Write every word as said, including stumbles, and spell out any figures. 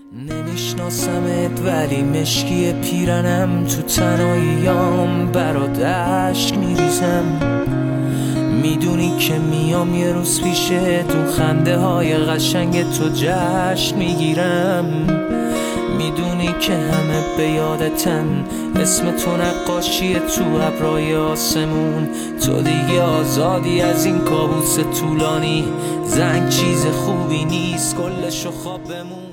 نمیشناسمت ولی مشکی پیرنم، تو تنهاییام برات اشک میریزم. میدونی که میام یه روز پیشه تو خنده های قشنگ تو جشن میگیرم. میدونی که همه به یادتن، اسم تو نقاشی تو ابرای آسمون. تو دیگه آزادی از این کابوس طولانی، زنگ چیز خوبی نیست کلشو خواب بمون.